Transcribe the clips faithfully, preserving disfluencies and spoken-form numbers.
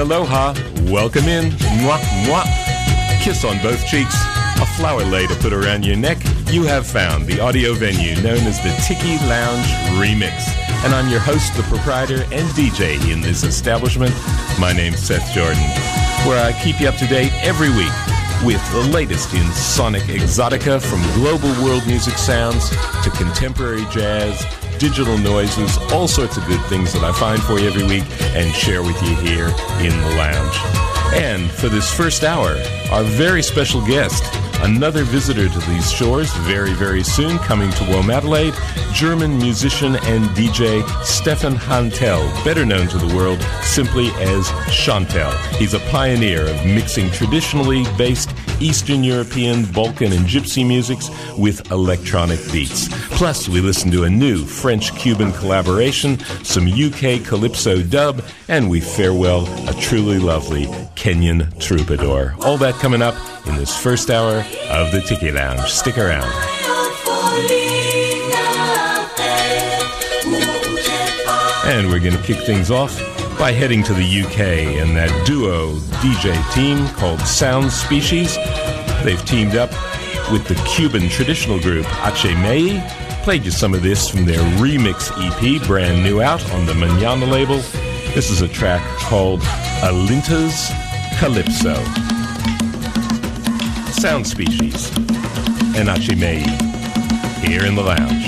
aloha, welcome in, mwah, mwah. Kiss on both cheeks, a flower lei to put around your neck. You have found the audio venue known as the Tiki Lounge Remix. And I'm your host, the proprietor, and D J in this establishment. My name's Seth Jordan, where I keep you up to date every week with the latest in sonic exotica, from global world music sounds to contemporary jazz, digital noises, all sorts of good things that I find for you every week and share with you here in the lounge. And for this first hour, our very special guest, another visitor to these shores very, very soon, coming to Womadelaide, German musician and D J Stefan Hantel, better known to the world simply as Chantel. He's a pioneer of mixing traditionally based Eastern European, Balkan, and Gypsy musics with electronic beats. Plus, we listen to a new French-Cuban collaboration, some U K calypso dub, and we farewell a truly lovely Kenyan troubadour. All that coming up in this first hour of the Tiki Lounge. Stick around. And we're going to kick things off by heading to the U K and that duo D J team called Sound Species. They've teamed up with the Cuban traditional group Ache Mei. Played you some of this from their remix E P, brand new out on the Manana label. This is a track called Alinta's Calypso. Sound Species and Ache Mei here in the lounge.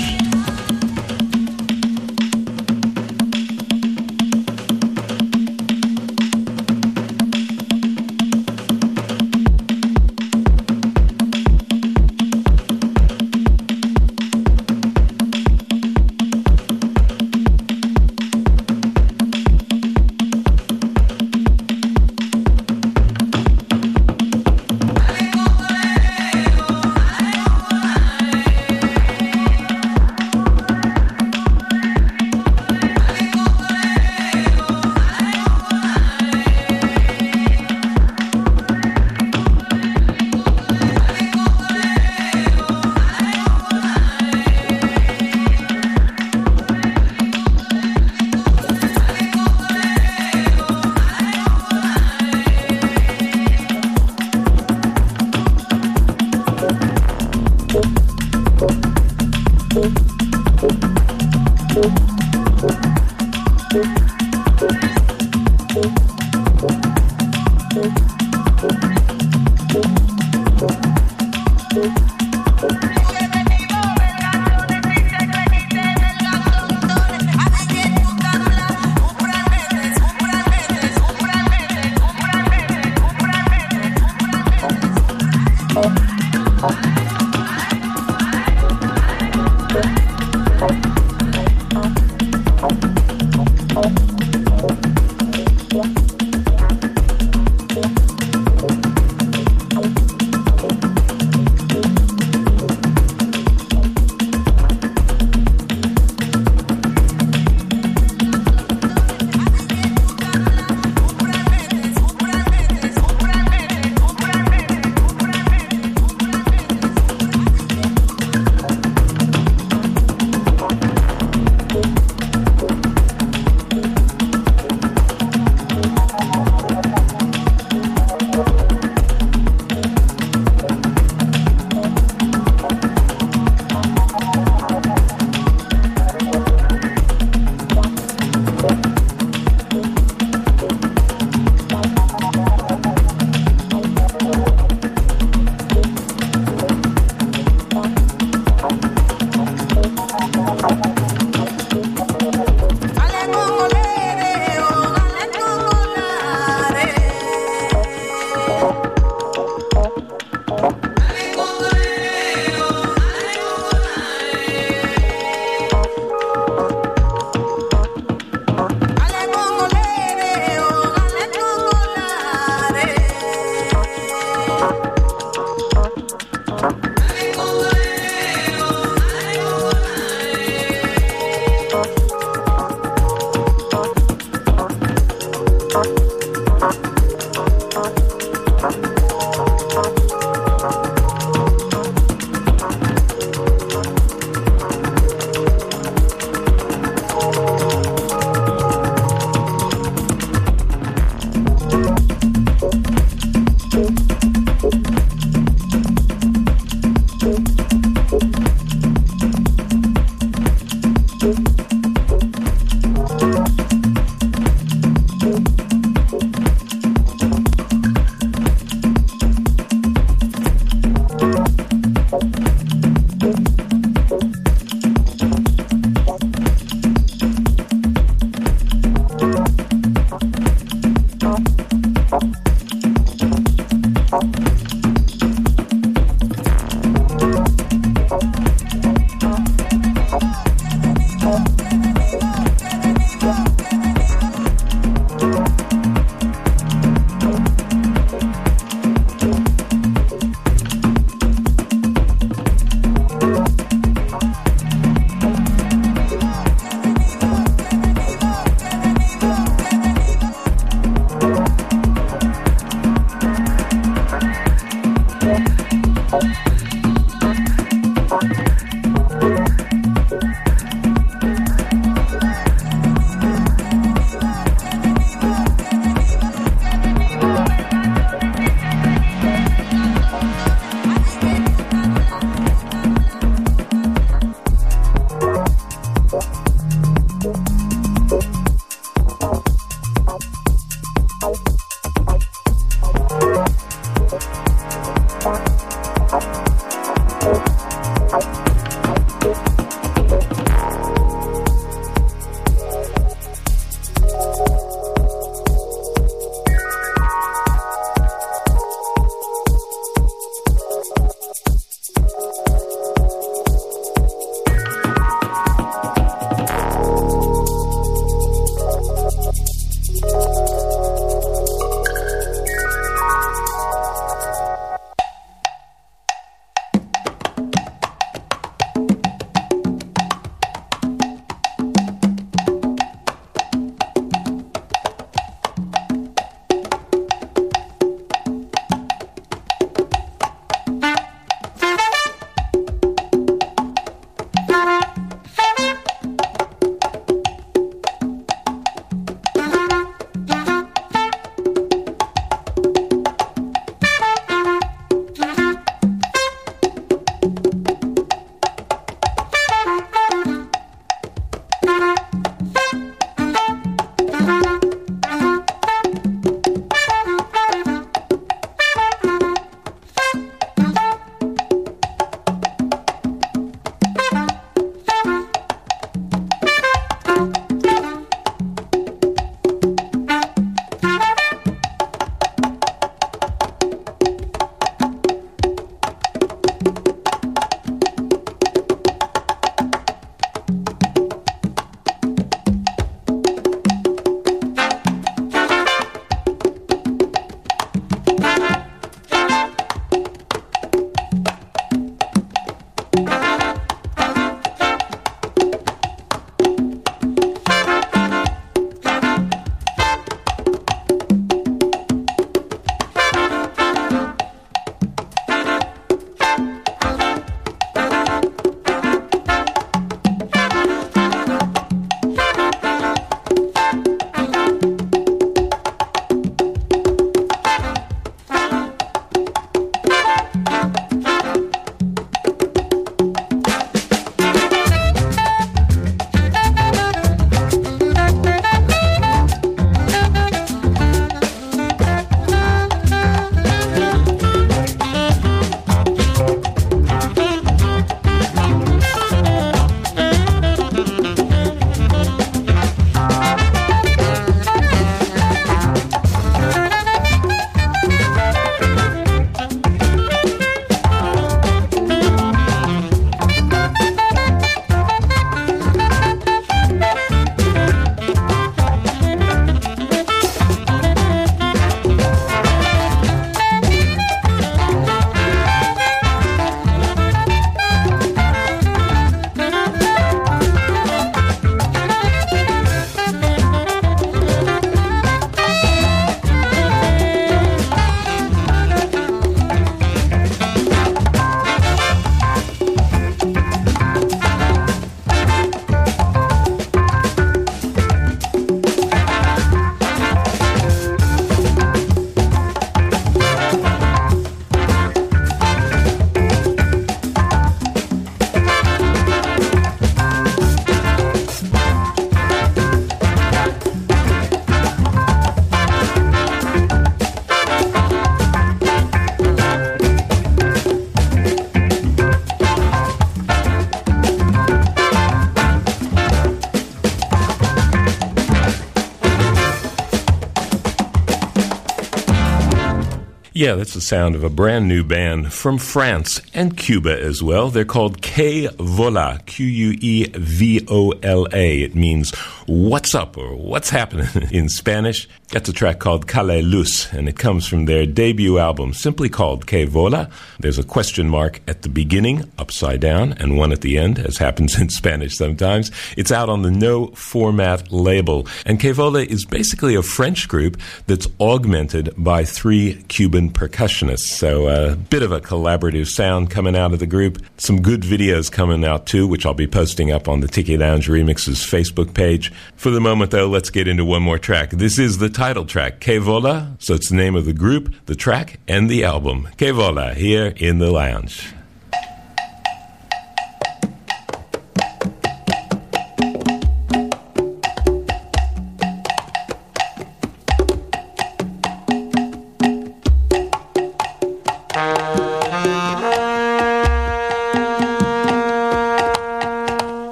Yeah, that's the sound of a brand new band from France and Cuba as well. They're called Que Vola, Q U E V O L A. It means what's up or what's happening in Spanish. That's a track called Cale Luz, and it comes from their debut album, simply called Que Vola. There's a question mark at the beginning, upside down, and one at the end, as happens in Spanish sometimes. It's out on the No Format label. And Que Vola is basically a French group that's augmented by three Cuban percussionists. So a bit of a collaborative sound coming out of the group. Some good videos coming out too, which I'll be posting up on the Tiki Lounge Remixes Facebook page. For the moment, though, let's get into one more track. This is the title track, Que Vola. So it's the name of the group, the track, and the album. Que Vola, here in the lounge.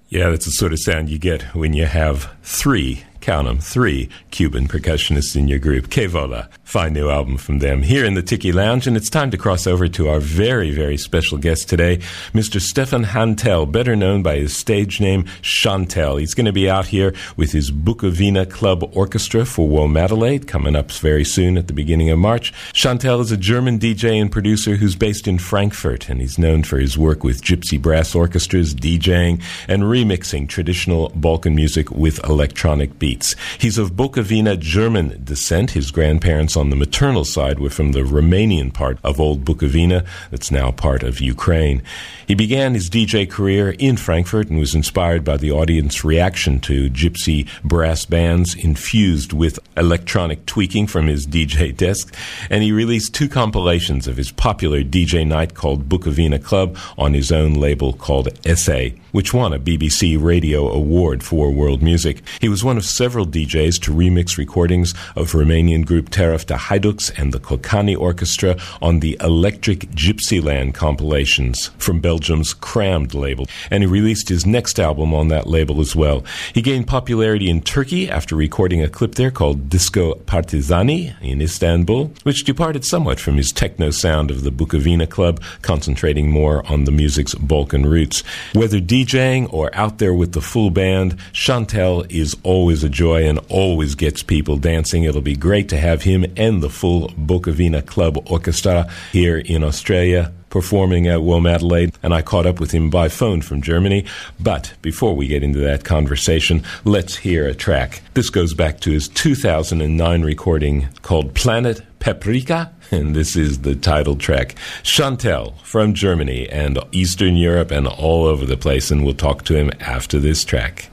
Yeah, that's the sort of sound you get when you have three, count them, three Cuban percussionists in your group. Que Vola, fine new album from them here in the Tiki Lounge, and it's time to cross over to our very, very special guest today, Mister Stefan Hantel, better known by his stage name, Chantel. He's going to be out here with his Bukowina Club Orchestra for Womadelaide, coming up very soon at the beginning of March. Chantel is a German D J and producer who's based in Frankfurt, and he's known for his work with gypsy brass orchestras, DJing, and remixing traditional Balkan music with electronic beats. He's of Bukowina German descent. His grandparents on the maternal side were from the Romanian part of Old Bukowina, that's now part of Ukraine. He began his D J career in Frankfurt and was inspired by the audience reaction to gypsy brass bands infused with electronic tweaking from his D J desk, and he released two compilations of his popular D J night called Bukowina Club on his own label called S A, which won a B B C Radio Award for World Music. He was one of several D Js to remix recordings of Romanian group Taraf de Haiducs and the Kokani Orchestra on the Electric Gypsyland compilations from Belgium's Crammed label, and he released his next album on that label as well. He gained popularity in Turkey after recording a clip there called Disco Partizani in Istanbul, which departed somewhat from his techno sound of the Bukowina Club, concentrating more on the music's Balkan roots. Whether DJing or out there with the full band, Chantel is always a joy and always gets people dancing. It'll be great to have him and the full Bukowina Club Orchestra here in Australia performing at Womadelaide, and I caught up with him by phone from Germany. But before we get into that conversation, let's hear a track. This goes back to his two thousand nine recording called Planet Paprika, and this is the title track. Chantel from Germany and Eastern Europe and all over the place, and we'll talk to him after this track.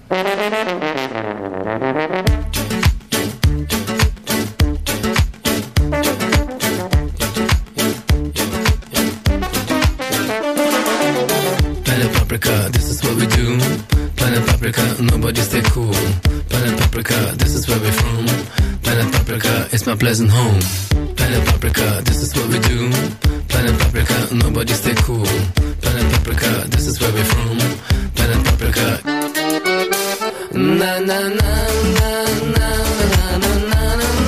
This is what we do. Planet Paprika, nobody stay cool. Planet Paprika, this is where we're from. Planet Paprika, it's my pleasant home. Planet Paprika, this is what we do. Planet Paprika, nobody stay cool. Planet Paprika, this is where we're from. Planet Paprika. Na na na na na na na na.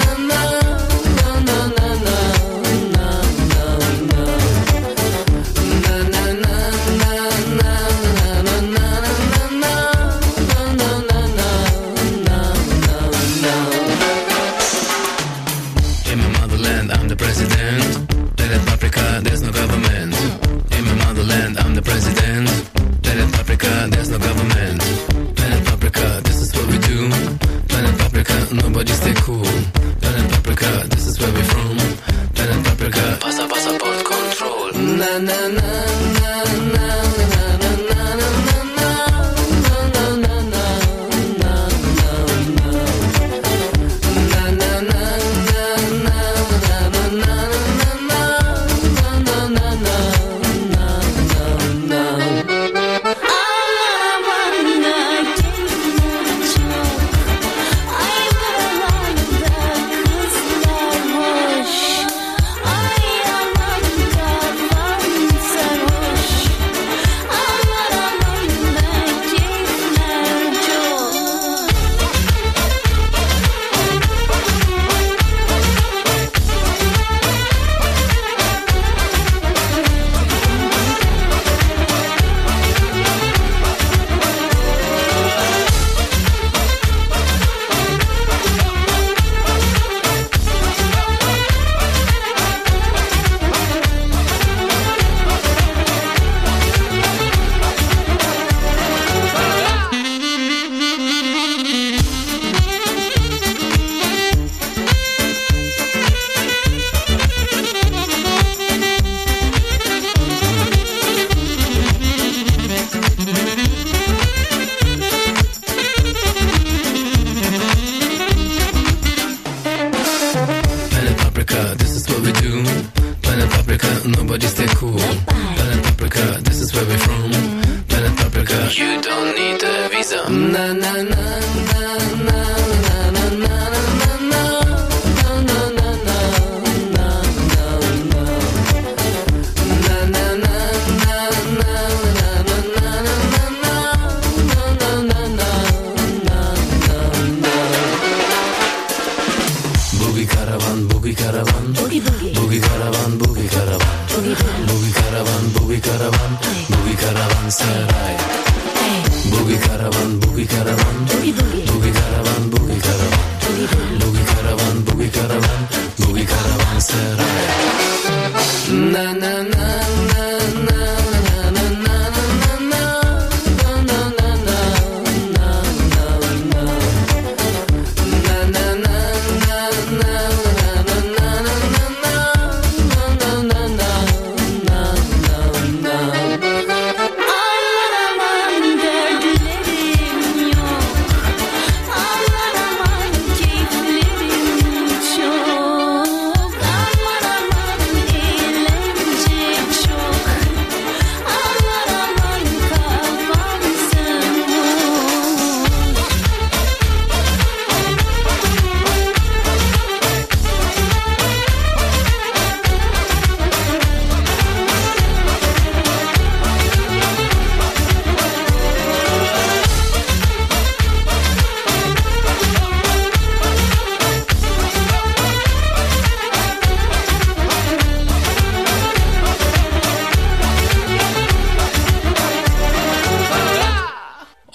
There's no government. In my motherland, I'm the president. Planet Paprika, there's no government. Planet Paprika, this is what we do. Planet Paprika, nobody stay cool. Planet Paprika, this is where we're from. Planet Paprika, pasa passport control. Na na na na na na na na na na. Nobody stay cool. Planet Paprika, this is where we're from. Planet Paprika, you don't need a visa. Na na na na na na na na na. Na na na na na na na na na.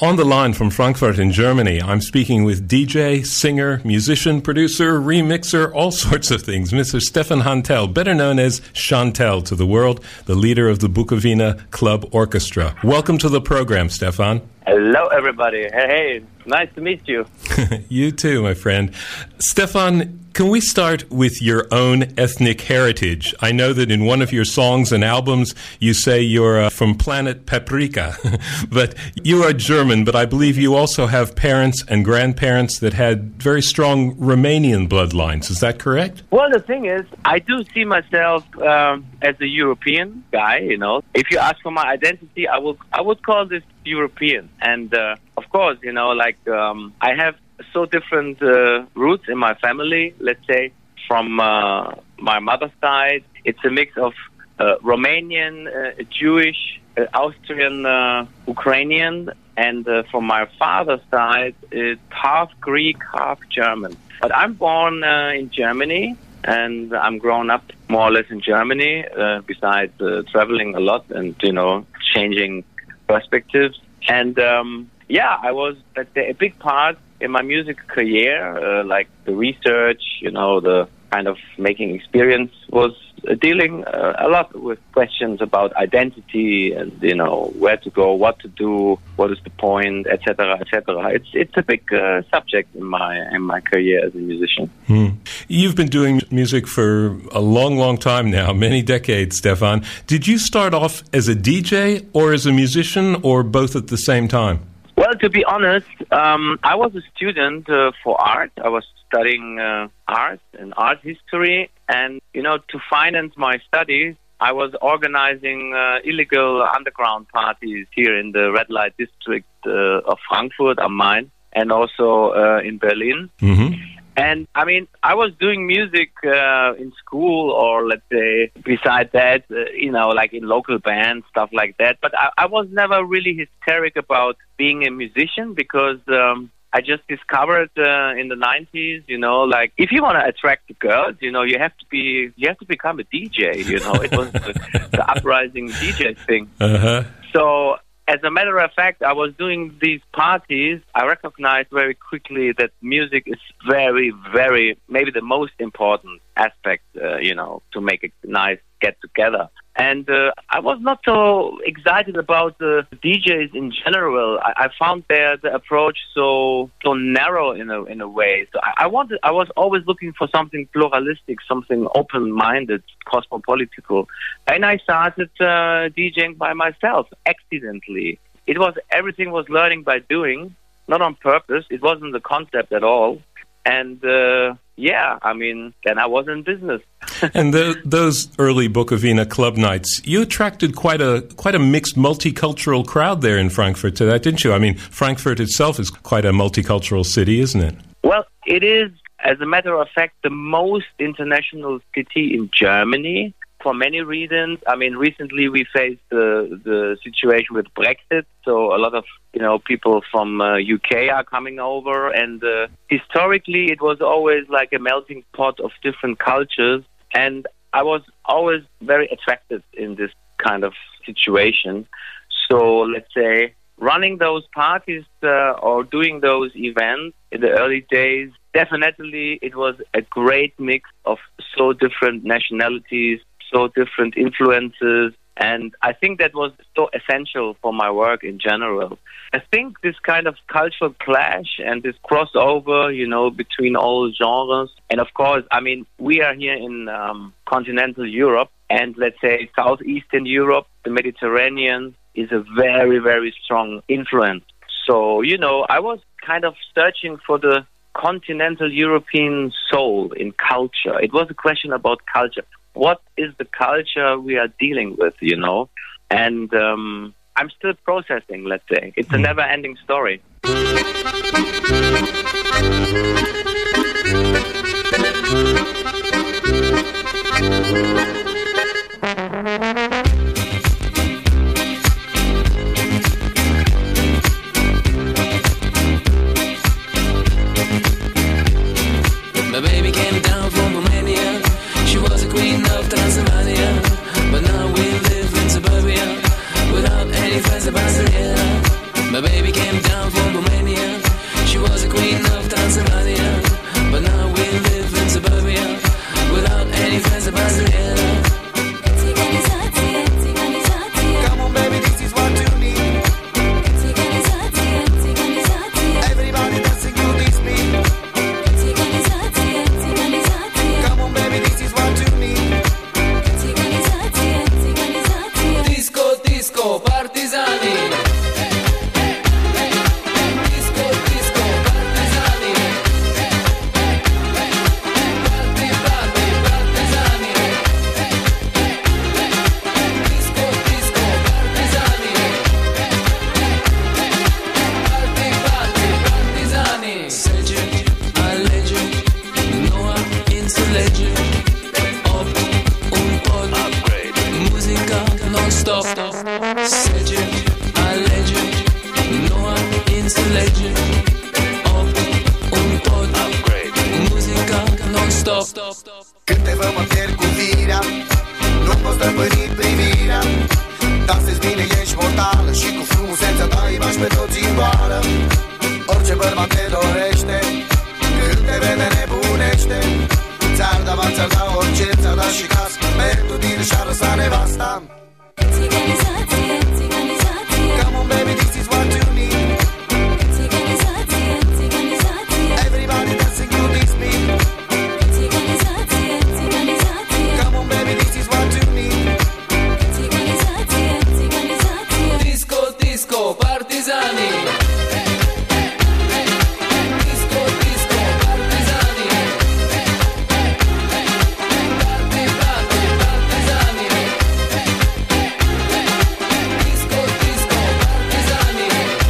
On the line from Frankfurt in Germany, I'm speaking with D J, singer, musician, producer, remixer, all sorts of things, Mister Stefan Hantel, better known as Chantel to the world, the leader of the Bukowina Club Orchestra. Welcome to the program, Stefan. Hello, everybody. Hey, hey, nice to meet you. You too, my friend. Stefan, can we start with your own ethnic heritage? I know that in one of your songs and albums, you say you're uh, from planet Paprika, but you are German, but I believe you also have parents and grandparents that had very strong Romanian bloodlines. Is that correct? Well, the thing is, I do see myself um, as a European guy, you know. If you ask for my identity, I will, I would call this European. And, uh, of course, you know, like, um, I have so different uh, roots in my family, let's say, from uh, my mother's side. It's a mix of uh, Romanian, uh, Jewish, uh, Austrian, uh, Ukrainian, and uh, from my father's side, it's half Greek, half German. But I'm born uh, in Germany, and I'm grown up more or less in Germany, uh, besides uh, traveling a lot and, you know, changing perspectives. And, um, yeah, I was, let's say, a big part in my music career, uh, like the research, you know, the kind of making experience was uh, dealing uh, a lot with questions about identity and, you know, where to go, what to do, what is the point, et cetera, et cetera. It's it's a big uh, subject in my in my career as a musician. Hmm. You've been doing music for a long, long time now, many decades, Stefan. Did you start off as a D J or as a musician or both at the same time? Well, to be honest, um, I was a student uh, for art. I was studying uh, art and art history. And, you know, to finance my studies, I was organizing uh, illegal underground parties here in the red light district uh, of Frankfurt am Main and also uh, in Berlin. Mm-hmm. And, I mean, I was doing music uh, in school or, let's say, beside that, uh, you know, like in local bands, stuff like that. But I, I was never really hysteric about being a musician because um, I just discovered uh, in the nineties, you know, like if you want to attract the girls, you know, you have to be, you have to become a D J, you know. It was the, the uprising D J thing. Uh-huh. So, as a matter of fact, I was doing these parties. I recognized very quickly that music is very, very, maybe the most important aspect, uh, you know, to make a nice get-together. And uh, I was not so excited about the D Js in general. I, I found their the approach so so narrow in a in a way. So I, I wanted. I was always looking for something pluralistic, something open-minded, cosmopolitical. And I started uh, DJing by myself, accidentally. It was everything was learning by doing, not on purpose. It wasn't the concept at all. And uh, yeah, I mean, then I was in business. And the, those early Bukowina club nights, you attracted quite a quite a mixed, multicultural crowd there in Frankfurt to that, didn't you? I mean, Frankfurt itself is quite a multicultural city, isn't it? Well, it is, as a matter of fact, the most international city in Germany. For many reasons. I mean, recently we faced the the situation with Brexit, so a lot of you know people from uh, U K are coming over, and uh, historically it was always like a melting pot of different cultures, and I was always very attracted in this kind of situation. So let's say running those parties uh, or doing those events in the early days, definitely it was a great mix of so different nationalities, so different influences, and I think that was so essential for my work in general. I think this kind of cultural clash and this crossover, you know, between all genres, and of course, I mean, we are here in um, continental Europe, and let's say southeastern Europe, the Mediterranean, is a very, very strong influence. So, you know, I was kind of searching for the continental European soul in culture. It was a question about culture. What is the culture we are dealing with, you know? And um, I'm still processing, let's say. It's a never-ending story. My baby came down from Romania. She was a queen of Transylvania, but now we live in suburbia without any friends about Tanzania. My baby came down from Romania. She was a queen of Transylvania, but now we live in suburbia without any friends of Brasilia. Come on, baby, this is what you need. Everybody dancing to this beat. Come on, baby, this is what you need. Disco, disco, partizani. Disco, disco, partizani. Party, party, partizani. Disco, disco, partizani. Party, party, partizani. Sege, alege, Noah into legend. Up, un pod, musica non-stop. Sege, alege, Noah into legend. Up, un pod, musica non-stop. Când te văd mă pierd cu firea, nu poți stăpâni privirea. Dansezi bine, ești mortală și cu frumusețea ta îi bași pe toți în boală. Orice bărbat te dorește, când te vede nebunește. Ți-ar da bani, ți-ar da orice, ți-ar da și casă. Merg tu din și-ar lăsa nevasta. Come on baby, this is what you need. Everybody dancing to this beat. Come on baby, this is what you need. Disco, disco, partizani. Disco, disco, partizani. Party, party, partizani. Disco, disco, partizani.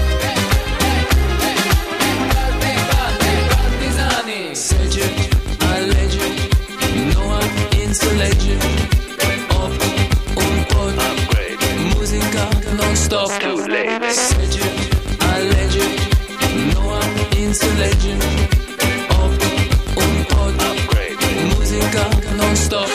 Party, party, partizani. Sege, alege, Noah into legend. Up, un pod, musica non-stop. Sege, alege, Noah into legend. Up, un pod, musica non-stop.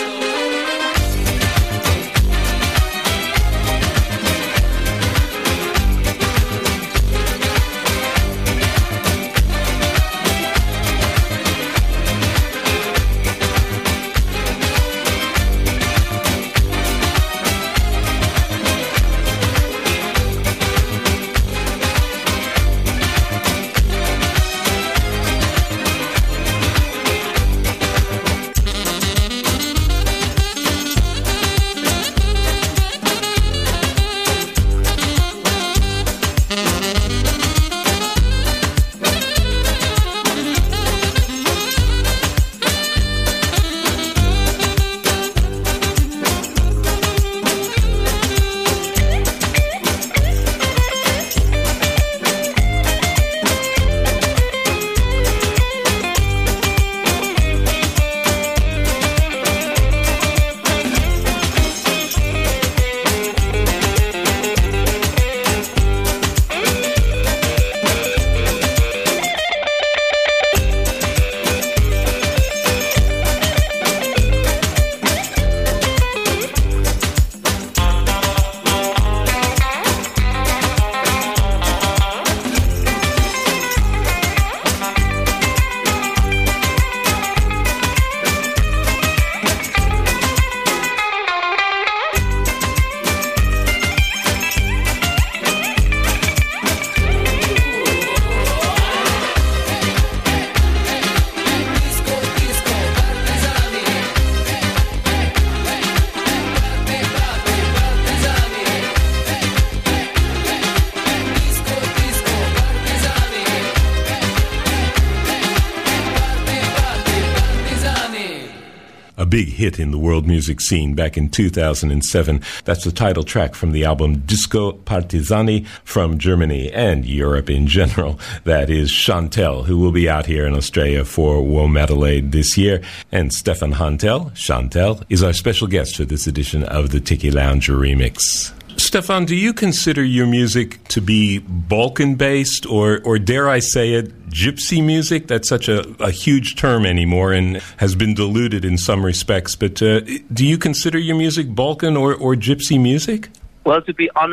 a big hit in the world music scene back in two thousand seven. That's the title track from the album Disco Partizani from Germany and Europe in general. That is Chantel, who will be out here in Australia for Womadelaide this year. And Stefan Hantel, Chantel, is our special guest for this edition of the Tiki Lounge Remix. Stefan, do you consider your music to be Balkan-based or, or dare I say it, gypsy music? That's such a, a huge term anymore and has been diluted in some respects. But uh, do you consider your music Balkan or, or gypsy music? Well, to be honest,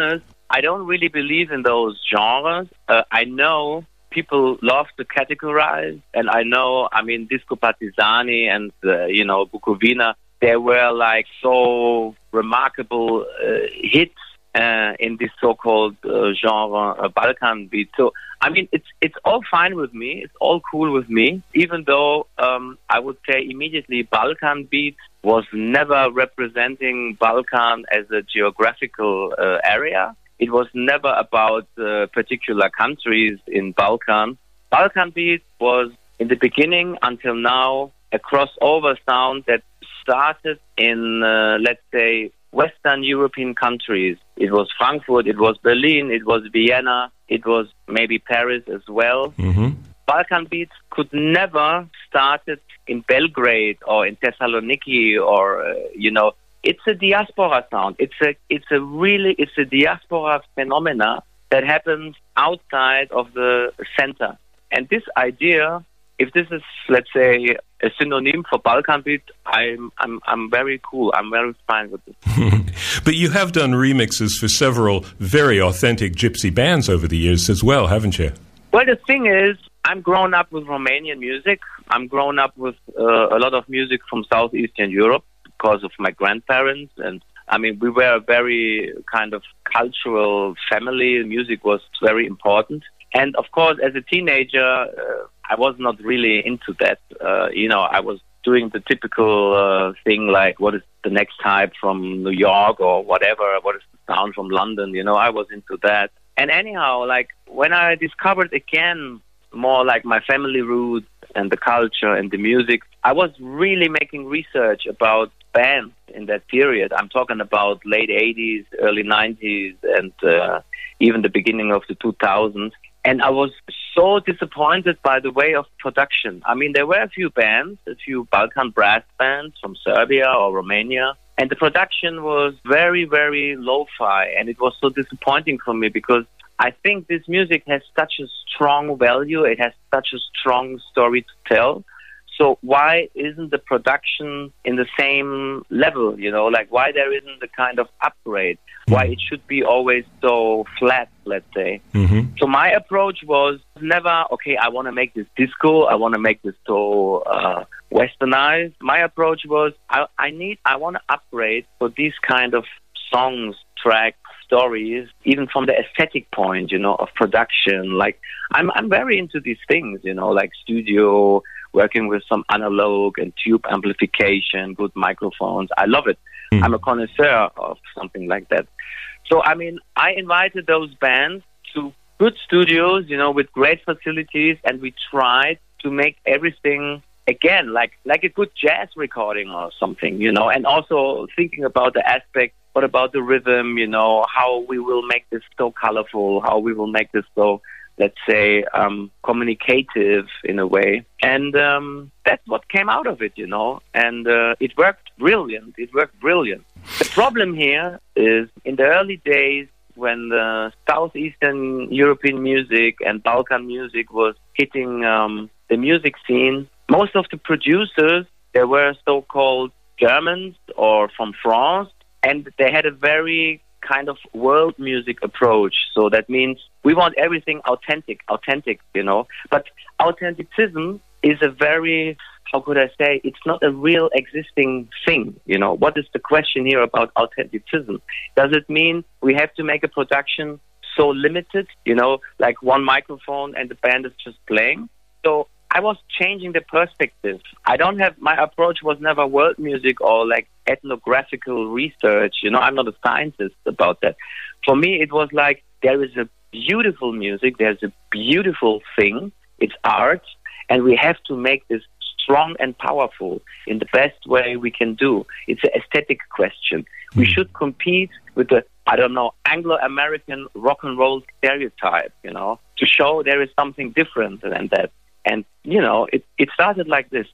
I don't really believe in those genres. Uh, I know people love to categorize, and I know, I mean, Disco Partisani and, uh, you know, Bukovina, they were like so remarkable uh, hits uh, in this so-called uh, genre, uh, Balkan beat. So, I mean, it's it's all fine with me. It's all cool with me, even though um, I would say immediately Balkan beat was never representing Balkan as a geographical uh, area. It was never about uh, particular countries in Balkan. Balkan beat was, in the beginning until now, a crossover sound that started in, uh, let's say, Western European countries. It was Frankfurt, it was Berlin, it was Vienna, it was maybe Paris as well. Mm-hmm. Balkan beats could never started in Belgrade or in Thessaloniki or, uh, you know, it's a diaspora sound. It's a, it's a really, it's a diaspora phenomena that happens outside of the center. And this idea, if this is, let's say, a synonym for Balkan beat, I'm, I'm, I'm very cool. I'm very fine with this. But you have done remixes for several very authentic gypsy bands over the years as well, haven't you? Well, the thing is, I'm grown up with Romanian music. I'm grown up with uh, a lot of music from Southeastern Europe because of my grandparents. And I mean, we were a very kind of cultural family. Music was very important. And of course, as a teenager, uh, I was not really into that. Uh, you know, I was doing the typical uh, thing like, what is the next hype from New York or whatever? What is the sound from London? You know, I was into that. And anyhow, like when I discovered again more like my family roots and the culture and the music, I was really making research about bands in that period. I'm talking about late eighties, early nineties, and uh, even the beginning of the two thousands. And I was so disappointed by the way of production. I mean, there were a few bands, a few Balkan brass bands from Serbia or Romania, and the production was very, very lo-fi, and it was so disappointing for me because I think this music has such a strong value, it has such a strong story to tell. So why isn't the production in the same level, you know, like why there isn't the kind of upgrade, why it should be always so flat, let's say. Mm-hmm. So my approach was never, okay, I want to make this disco, I want to make this so uh, westernized. My approach was, I, I need, I want to upgrade for these kind of songs, tracks, stories, even from the aesthetic point, you know, of production. Like, I'm I'm very into these things, you know, like studio, working with some analog and tube amplification, good microphones. I love it. Mm. I'm a connoisseur of something like that. So, I mean, I invited those bands to good studios, you know, with great facilities, and we tried to make everything again, like like a good jazz recording or something, you know, and also thinking about the aspect, what about the rhythm, you know, how we will make this so colorful, how we will make this so, let's say, um, communicative in a way. And um, that's what came out of it, you know, and uh, it worked brilliant. It worked brilliant. The problem here is in the early days when the Southeastern European music and Balkan music was hitting um, the music scene, most of the producers, they were so-called Germans or from France, and they had a very kind of world music approach. So that means we want everything authentic, authentic, you know. But authenticism is a very, how could I say, it's not a real existing thing, you know. What is the question here about authenticism? Does it mean we have to make a production so limited, you know, like one microphone and the band is just playing? So I was changing the perspective. I don't have, my approach was never world music or like ethnographical research. You know, I'm not a scientist about that. For me, it was like, there is a beautiful music, there's a beautiful thing, it's art, and we have to make this strong and powerful in the best way we can do. It's an aesthetic question. We should compete with the, I don't know, Anglo-American rock and roll stereotype, you know, to show there is something different than that. And, you know, it, it started like this.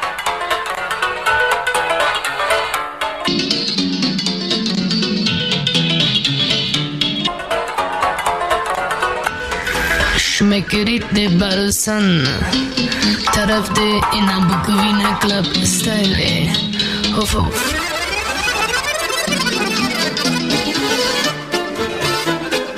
Schmeckerit de Balsan Taraf de ina Bukovina Club Style Hof hof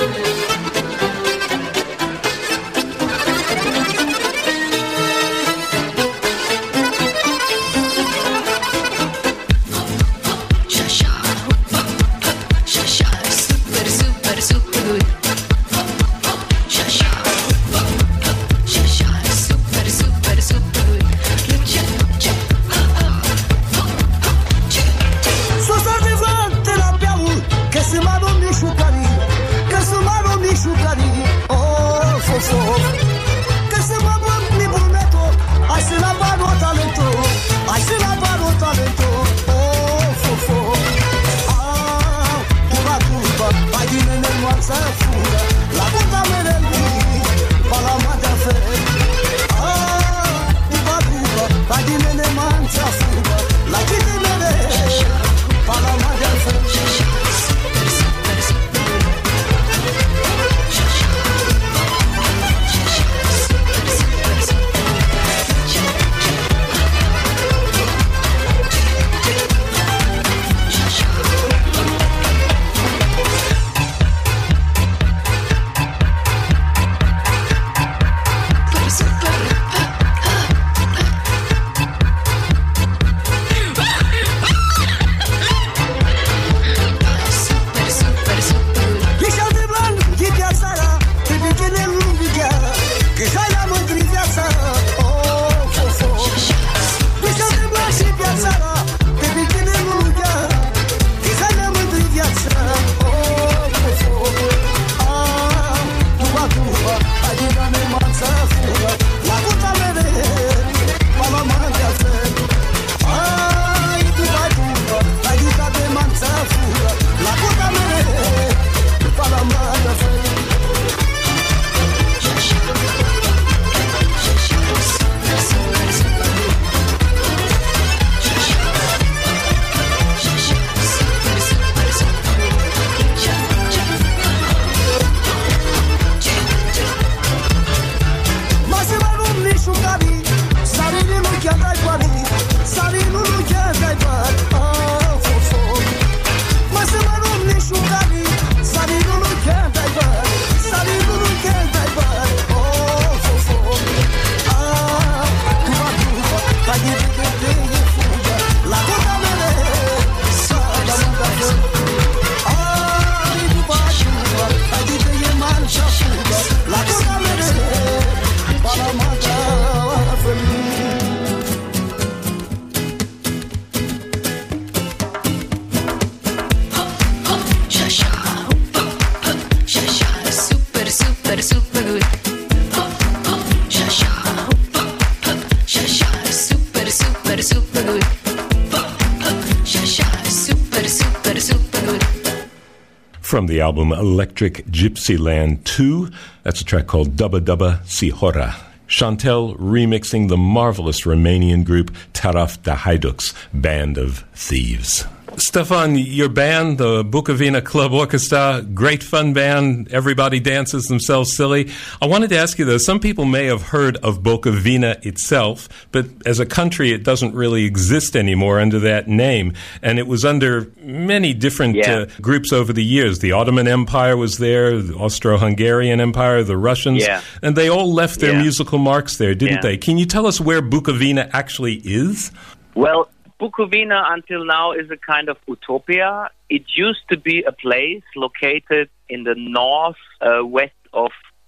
from the album Electric Gypsyland two. That's a track called Dubba Dubba Sihora. Chantel remixing the marvelous Romanian group Taraf de Haiducs, Band of Thieves. Stefan, your band, the Bukovina Club Orchestra, great fun band. Everybody dances themselves silly. I wanted to ask you, though, some people may have heard of Bukovina itself, but as a country, it doesn't really exist anymore under that name. And it was under many different yeah. uh, groups over the years. The Ottoman Empire was there, the Austro-Hungarian Empire, the Russians, yeah. and they all left their yeah. musical marks there, didn't yeah. they? Can you tell us where Bukovina actually is? Well, Bukovina until now is a kind of utopia. It used to be a place located in the north uh, west of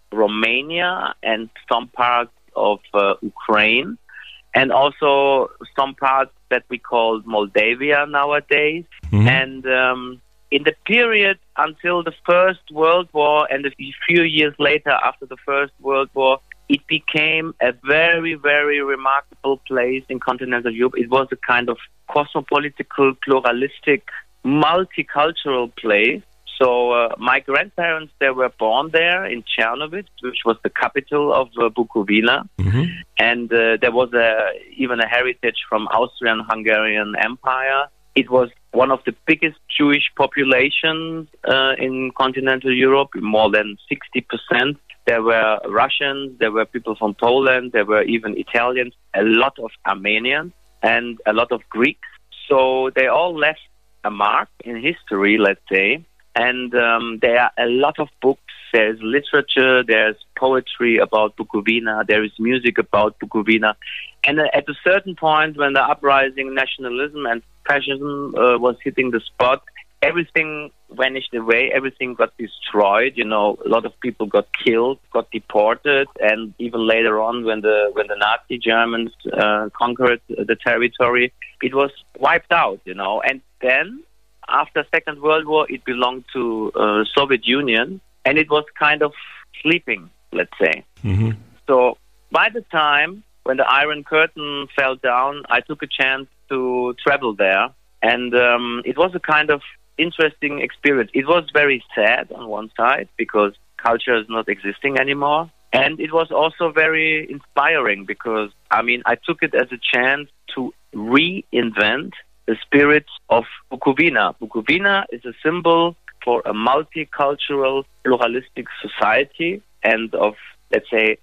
Romania and some parts of uh, Ukraine, and also some parts that we call Moldavia nowadays. Mm-hmm. And um, in the period until the First World War and a few years later after the First World War, it became a very, very remarkable place in continental Europe. It was a kind of cosmopolitical, pluralistic, multicultural place. So uh, my grandparents, they were born there in Czernowitz, which was the capital of uh, Bukovina. Mm-hmm. And uh, there was a, even a heritage from Austrian-Hungarian Empire. It was one of the biggest Jewish populations uh, in continental Europe, more than sixty percent. There were Russians, there were people from Poland, there were even Italians, a lot of Armenians, and a lot of Greeks. So they all left a mark in history, let's say. And um, there are a lot of books. There's literature, there's poetry about Bukovina, there is music about Bukovina. And uh, at a certain point, when the uprising nationalism and fascism uh, was hitting the spot, everything vanished away, everything got destroyed. You know, a lot of people got killed, got deported, and even later on, when the when the Nazi Germans uh, conquered the territory, it was wiped out. You know, and then after Second World War, it belonged to uh, Soviet Union, and it was kind of sleeping, let's say. Mm-hmm. So by the time when the Iron Curtain fell down, I took a chance to travel there, and um, it was a kind of interesting experience. It was very sad on one side because culture is not existing anymore. And it was also very inspiring because, I mean, I took it as a chance to reinvent the spirit of Bukovina. Bukovina is a symbol for a multicultural, pluralistic society and of, let's say,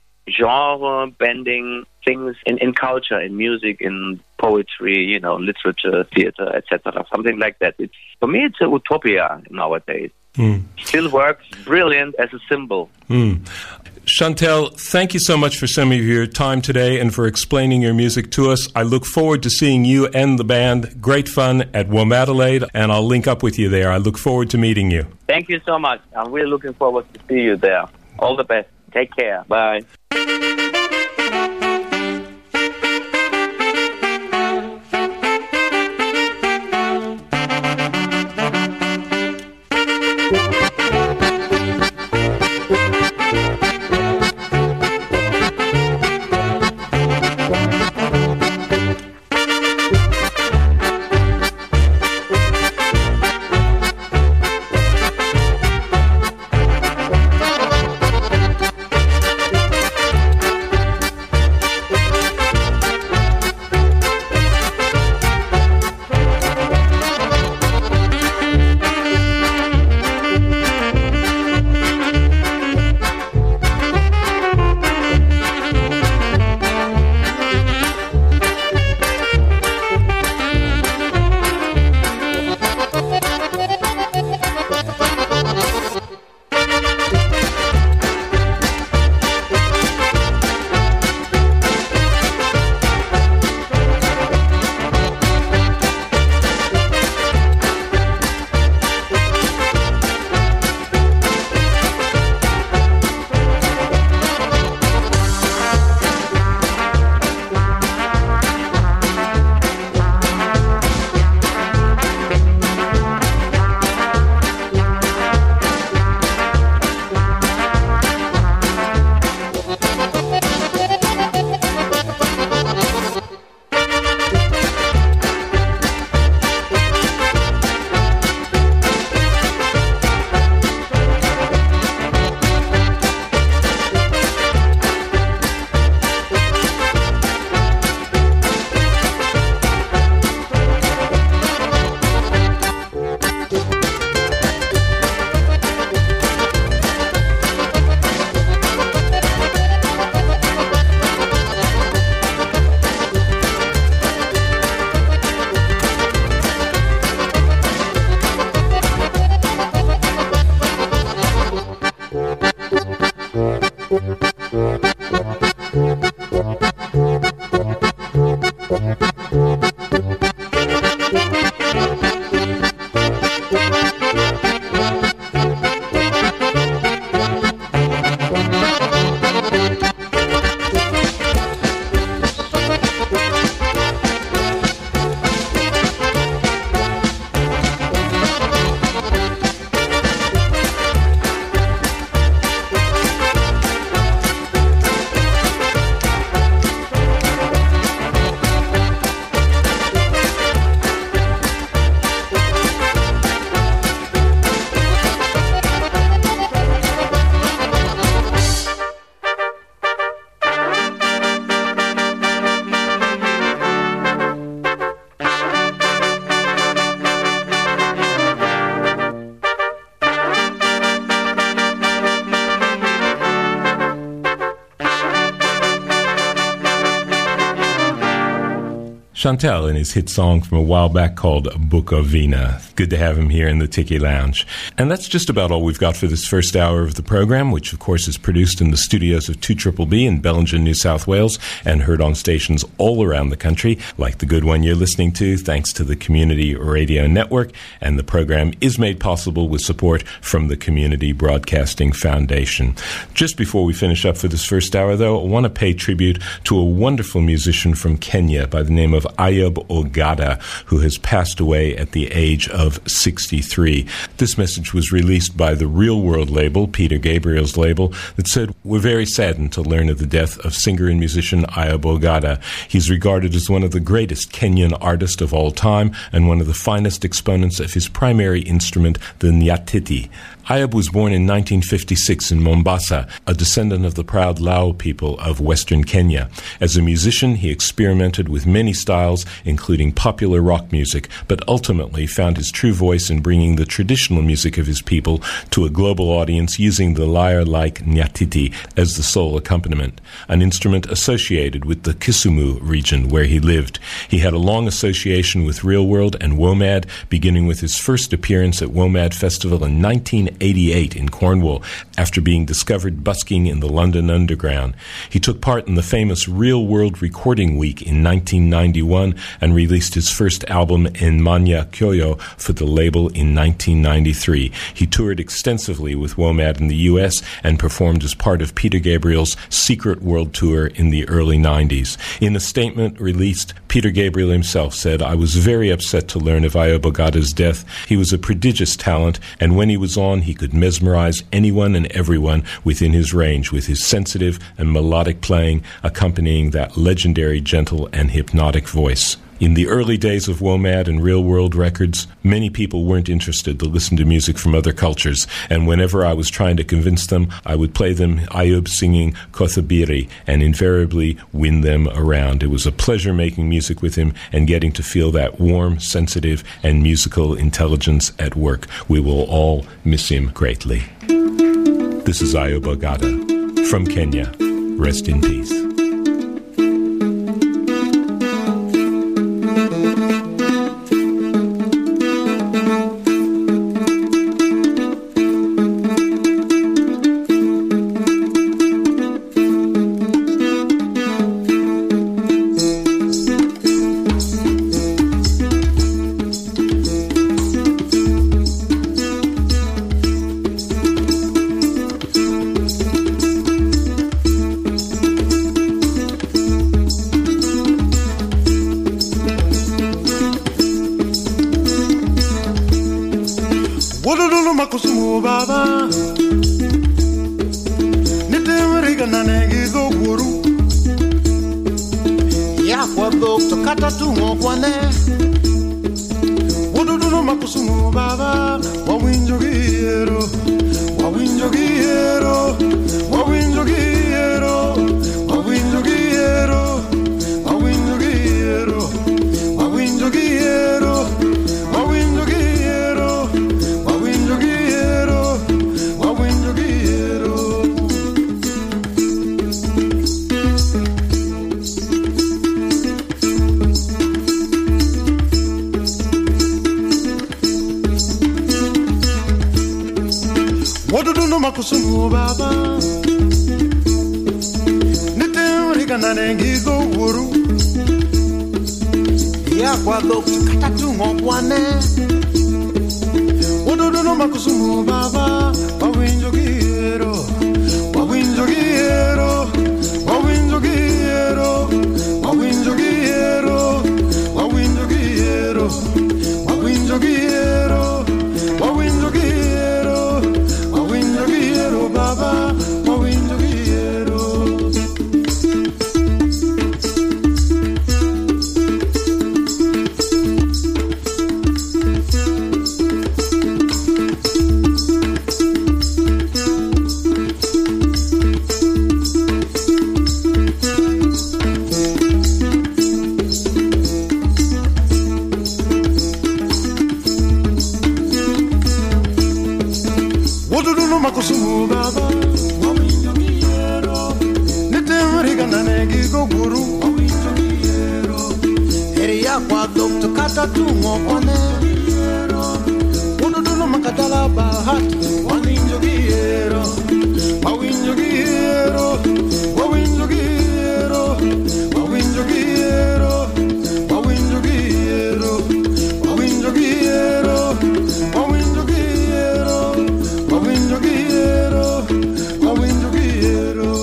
genre-bending things in, in culture, in music, in poetry, you know, literature, theater, et cetera. Something like that. It's, for me, it's a utopia nowadays. Mm. Still works brilliant as a symbol. Mm. Chantel, thank you so much for some of your time today and for explaining your music to us. I look forward to seeing you and the band. Great fun at Womadelaide, and I'll link up with you there. I look forward to meeting you. Thank you so much. I'm really looking forward to see you there. All the best. Take care. Bye. Chantel and his hit song from a while back called Bukovina. Good to have him here in the Tiki Lounge. And that's just about all we've got for this first hour of the program, which of course is produced in the studios of two B B B in Bellingen, New South Wales, and heard on stations all around the country, like the good one you're listening to, thanks to the Community Radio Network. And the program is made possible with support from the Community Broadcasting Foundation. Just before we finish up for this first hour, though, I want to pay tribute to a wonderful musician from Kenya by the name of Ayub Ogada, who has passed away at the age of sixty-three. This message was released by the Real World label, Peter Gabriel's label, that said, "We're very saddened to learn of the death of singer and musician Ayub Ogada. He's regarded as one of the greatest Kenyan artists of all time and one of the finest exponents of his primary instrument, the nyatiti." Ayub was born in nineteen fifty-six in Mombasa, a descendant of the proud Lao people of Western Kenya. As a musician, he experimented with many styles, including popular rock music, but ultimately found his true voice in bringing the traditional music of his people to a global audience using the lyre-like nyatiti as the sole accompaniment, an instrument associated with the Kisumu region where he lived. He had a long association with Real World and WOMAD, beginning with his first appearance at WOMAD Festival in nineteen eighty-eight in Cornwall, after being discovered busking in the London Underground. He took part in the famous Real World Recording Week in nineteen ninety-one and released his first album in Manya Kyoyo for the label in nineteen ninety-three. He toured extensively with WOMAD in the U S and performed as part of Peter Gabriel's Secret World Tour in the early nineties. In a statement released, Peter Gabriel himself said, "I was very upset to learn of Ayub Ogada's death. He was a prodigious talent, and when he was on, he could mesmerize anyone and everyone within his range with his sensitive and melodic playing, accompanying that legendary, gentle, and hypnotic voice." In the early days of WOMAD and Real World Records, many people weren't interested to listen to music from other cultures, and whenever I was trying to convince them, I would play them Ayub singing Kothabiri and invariably win them around. It was a pleasure making music with him and getting to feel that warm, sensitive, and musical intelligence at work. We will all miss him greatly. This is Ayub Ogada from Kenya. Rest in peace. ya kwa dokta kata tungo kwane Unuduno makatala bahati Wawinjo giero Wawinjo giero Wawinjo giero Wawinjo giero Wawinjo giero Wawinjo giero Wawinjo giero Wawinjo giero Wawinjo giero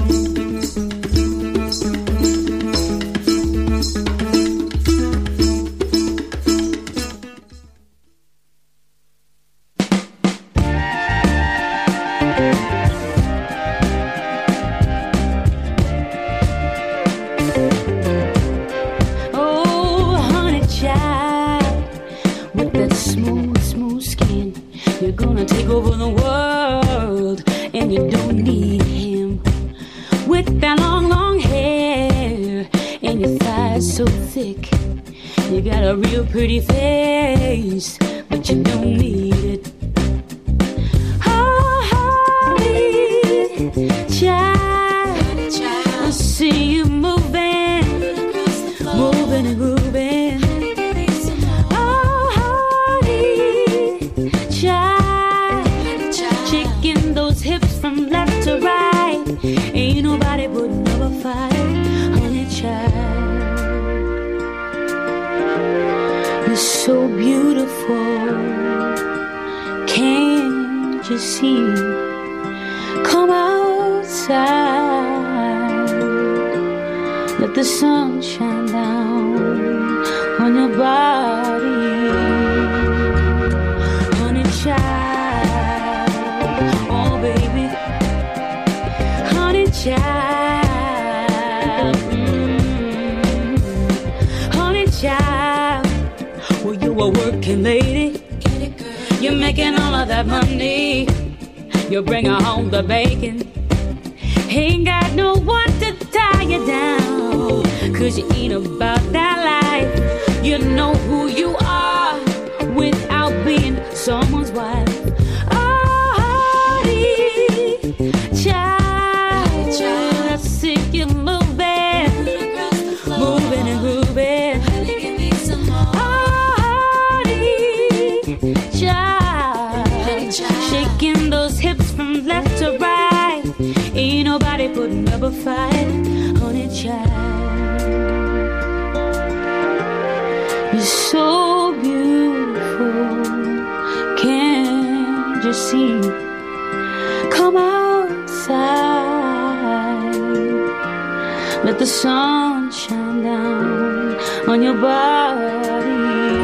Take over the world, and you don't need him. With that long, long hair, and your thighs so thick. You got a real pretty face, but you don't need it. Oh, honey, child, I see you moving, moving and grooving. Oh, honey, child. Hips from left to right, ain't nobody but number five, honey child. You're so beautiful, can't you see? Come outside, let the sun shine down on your body, honey child. Child, mm, honey child, well you a working lady, you're making all of that money, you bring her home the bacon, ain't got no one to tie you down, cause you ain't about that life, you know who you are without being someone's wife. Oh honey child, I see you moving, moving and grooving. Oh, honey, child, shaking those hips from left to right. Ain't nobody putting up a fight, honey, child. You're so beautiful, can't you see? Come outside. Let the sun shine down on your body,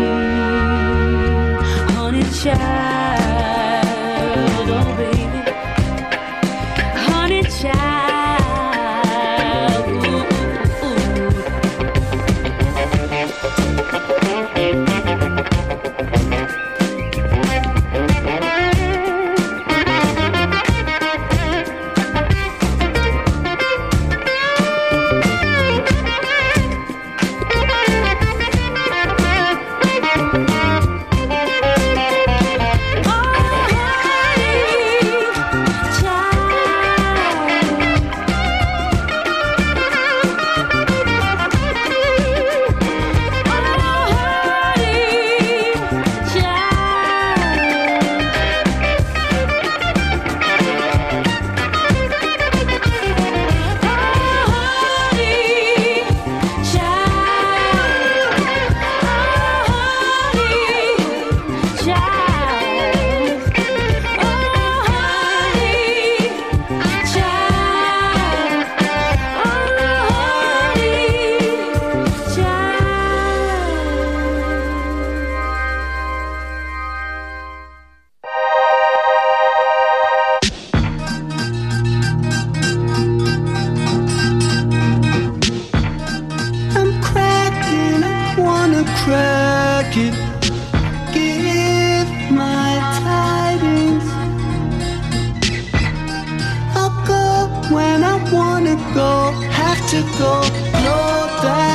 honey child, oh baby, honey child, ooh, ooh, go, have to go, know that